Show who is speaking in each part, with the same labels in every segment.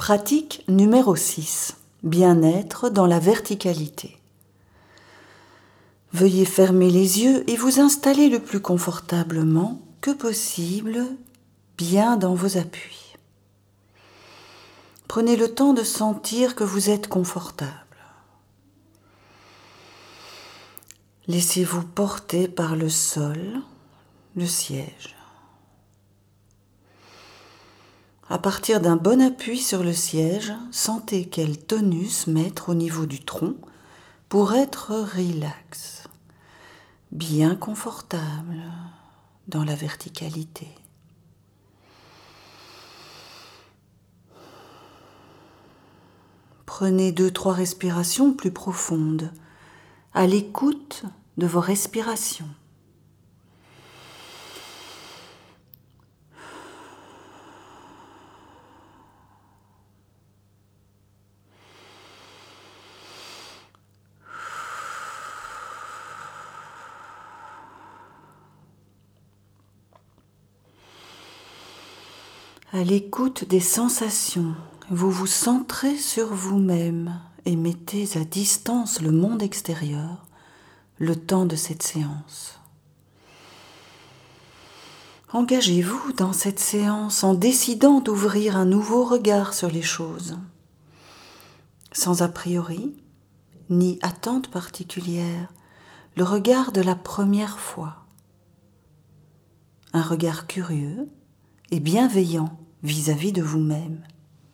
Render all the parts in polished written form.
Speaker 1: Pratique numéro 6. Bien-être dans la verticalité. Veuillez fermer les yeux et vous installer le plus confortablement que possible, bien dans vos appuis. Prenez le temps de sentir que vous êtes confortable. Laissez-vous porter par le sol, le siège. À partir d'un bon appui sur le siège, sentez quel tonus mettre au niveau du tronc pour être relax, bien confortable dans la verticalité. Prenez 2-3 respirations plus profondes, à l'écoute de vos respirations. À l'écoute des sensations, vous vous centrez sur vous-même et mettez à distance le monde extérieur le temps de cette séance. Engagez-vous dans cette séance en décidant d'ouvrir un nouveau regard sur les choses, sans a priori ni attente particulière, le regard de la première fois. Un regard curieux et bienveillant vis-à-vis de vous-même.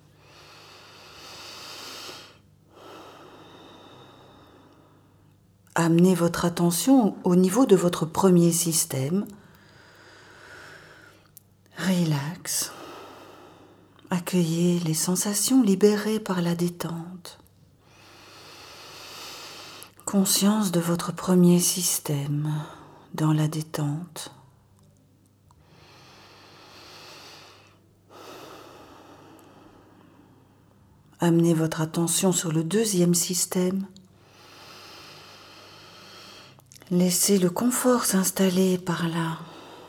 Speaker 1: Amenez votre attention au niveau de votre premier système. Relax. Accueillez les sensations libérées par la détente. Conscience de votre premier système dans la détente. Amenez votre attention sur le deuxième système. Laissez le confort s'installer par là.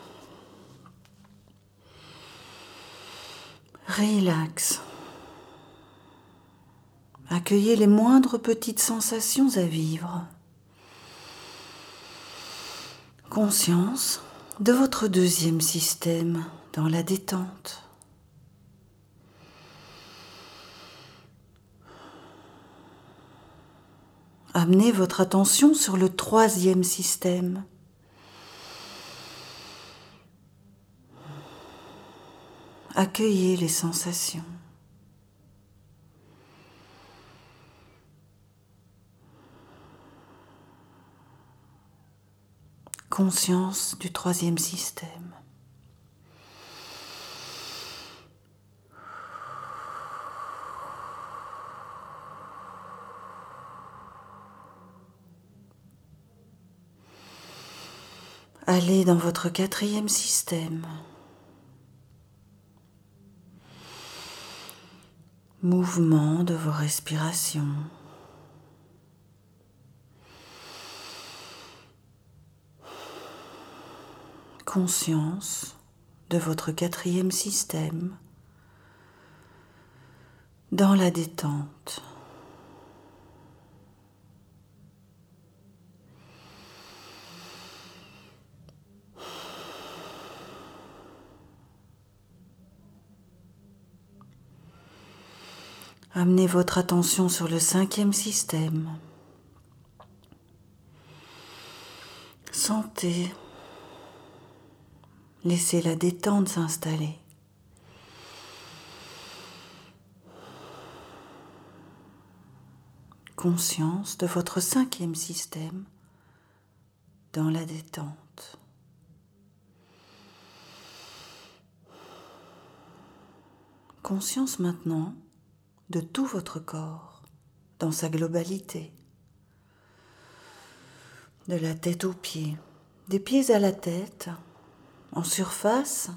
Speaker 1: Relax. Accueillez les moindres petites sensations à vivre. Conscience de votre deuxième système dans la détente. Amenez votre attention sur le troisième système. Accueillez les sensations. Conscience du troisième système. Allez dans votre quatrième système. Mouvement de vos respirations. Conscience de votre quatrième système dans la détente. Amenez votre attention sur le cinquième système. Sentez. Laissez la détente s'installer. Conscience de votre cinquième système dans la détente. Conscience maintenant de tout votre corps dans sa globalité. De la tête aux pieds, des pieds à la tête, en surface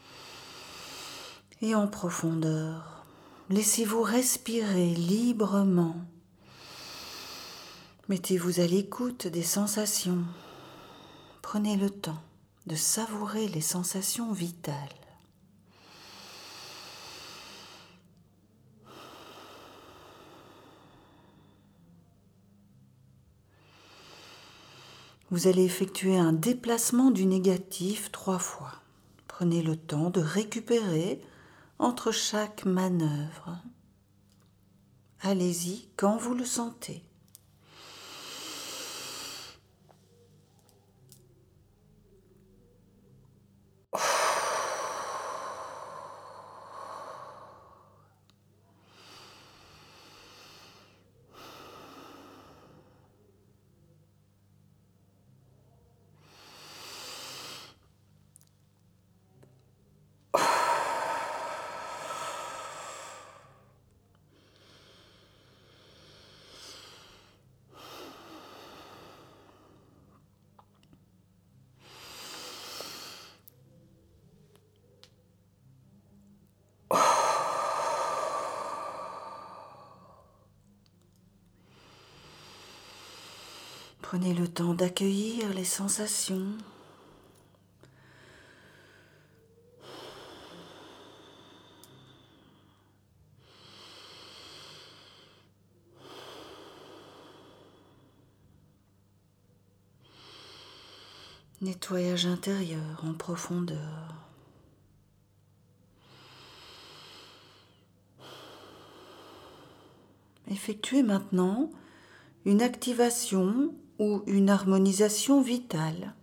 Speaker 1: et en profondeur. Laissez-vous respirer librement. Mettez-vous à l'écoute des sensations. Prenez le temps de savourer les sensations vitales. Vous allez effectuer un déplacement du négatif 3 fois. Prenez le temps de récupérer entre chaque manœuvre. Allez-y quand vous le sentez. Prenez le temps d'accueillir les sensations. Nettoyage intérieur en profondeur. Effectuez maintenant une activation ou une harmonisation vitale.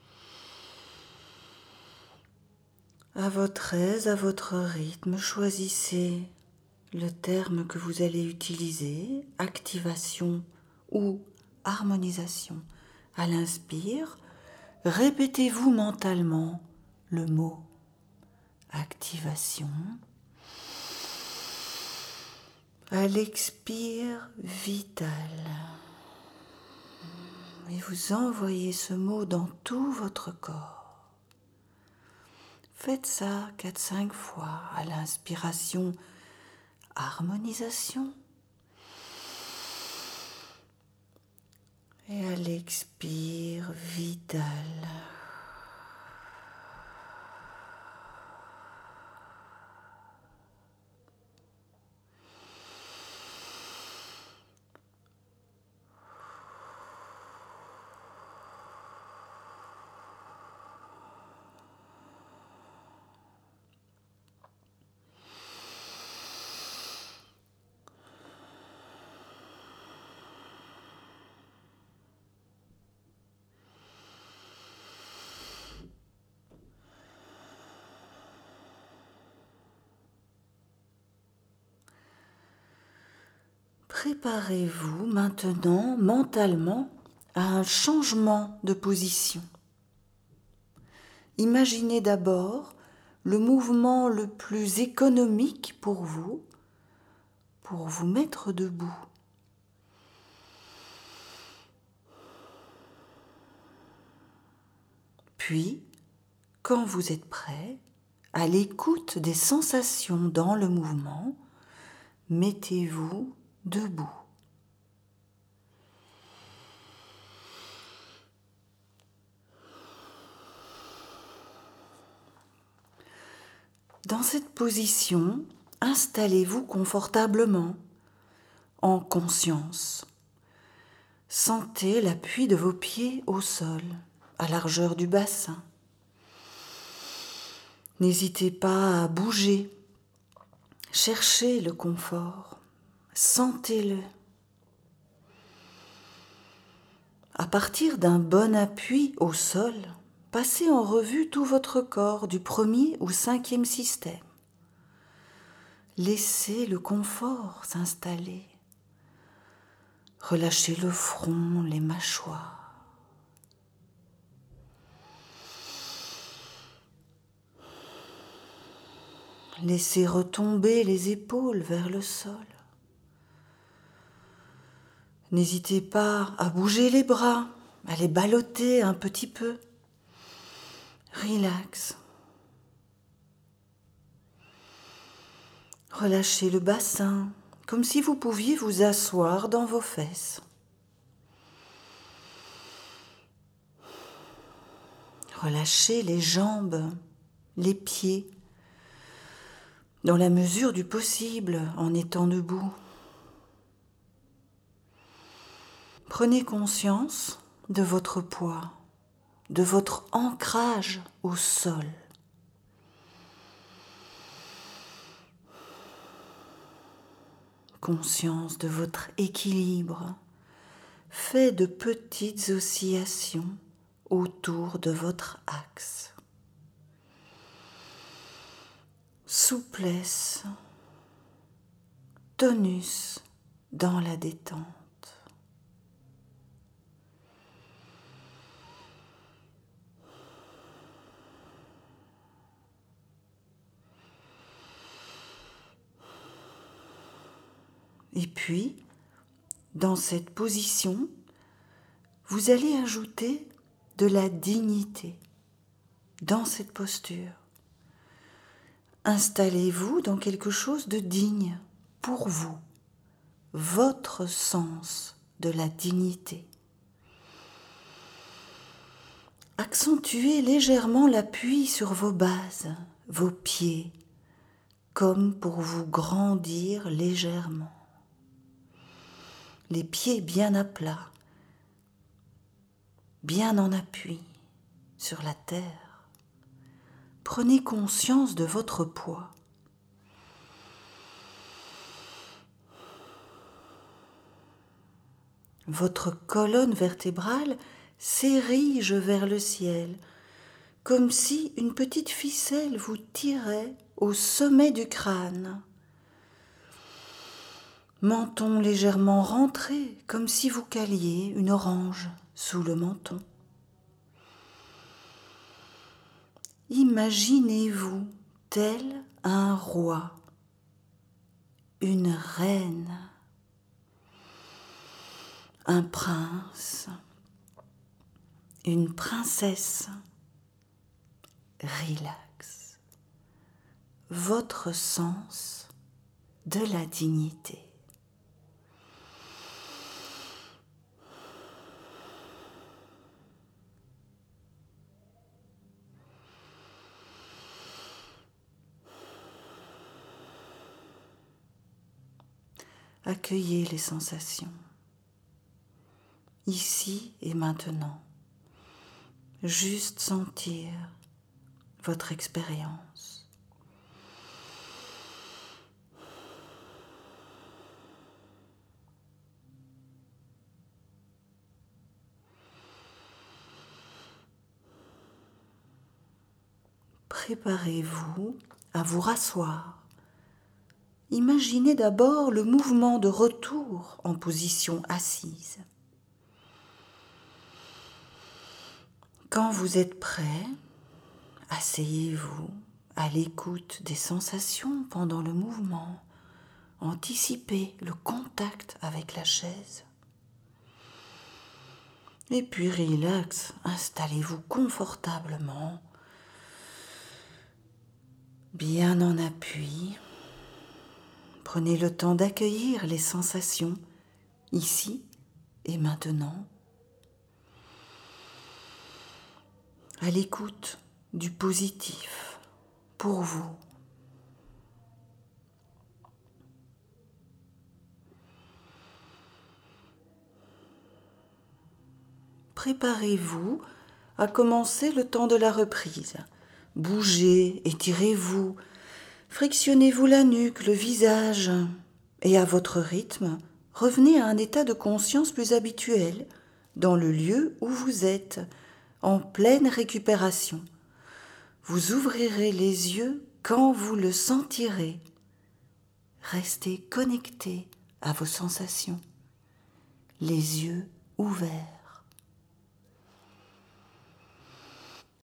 Speaker 1: À votre aise, à votre rythme, choisissez le terme que vous allez utiliser, activation ou harmonisation. À l'inspire, répétez-vous mentalement le mot activation. À l'expire, vital. Et vous envoyez ce mot dans tout votre corps. Faites ça 4-5 fois. À l'inspiration, harmonisation. Et à l'expire, vital. Préparez-vous maintenant mentalement à un changement de position. Imaginez d'abord le mouvement le plus économique pour vous mettre debout. Puis, quand vous êtes prêt, à l'écoute des sensations dans le mouvement, mettez-vous debout. Dans cette position, installez-vous confortablement, en conscience. Sentez l'appui de vos pieds au sol, à largeur du bassin. N'hésitez pas à bouger. Cherchez le confort. Sentez-le. À partir d'un bon appui au sol, passez en revue tout votre corps du 1er au 5e système. Laissez le confort s'installer. Relâchez le front, les mâchoires. Laissez retomber les épaules vers le sol. N'hésitez pas à bouger les bras, à les ballotter un petit peu. Relax. Relâchez le bassin, comme si vous pouviez vous asseoir dans vos fesses. Relâchez les jambes, les pieds, dans la mesure du possible en étant debout. Prenez conscience de votre poids, de votre ancrage au sol. Conscience de votre équilibre, fait de petites oscillations autour de votre axe. Souplesse, tonus dans la détente. Et puis, dans cette position, vous allez ajouter de la dignité dans cette posture. Installez-vous dans quelque chose de digne pour vous, votre sens de la dignité. Accentuez légèrement l'appui sur vos bases, vos pieds, comme pour vous grandir légèrement. Les pieds bien à plat, bien en appui sur la terre. Prenez conscience de votre poids. Votre colonne vertébrale s'érige vers le ciel, comme si une petite ficelle vous tirait au sommet du crâne. Menton légèrement rentré, comme si vous caliez une orange sous le menton. Imaginez-vous tel un roi, une reine, un prince, une princesse. Relax. Votre sens de la dignité. Accueillez les sensations, ici et maintenant. Juste sentir votre expérience. Préparez-vous à vous rasseoir. Imaginez d'abord le mouvement de retour en position assise. Quand vous êtes prêt, asseyez-vous à l'écoute des sensations pendant le mouvement. Anticipez le contact avec la chaise. Et puis relax, installez-vous confortablement, bien en appui. Prenez le temps d'accueillir les sensations, ici et maintenant. À l'écoute du positif pour vous. Préparez-vous à commencer le temps de la reprise. Bougez, étirez-vous, frictionnez-vous la nuque, le visage, et à votre rythme, revenez à un état de conscience plus habituel, dans le lieu où vous êtes, en pleine récupération. Vous ouvrirez les yeux quand vous le sentirez. Restez connecté à vos sensations, les yeux ouverts.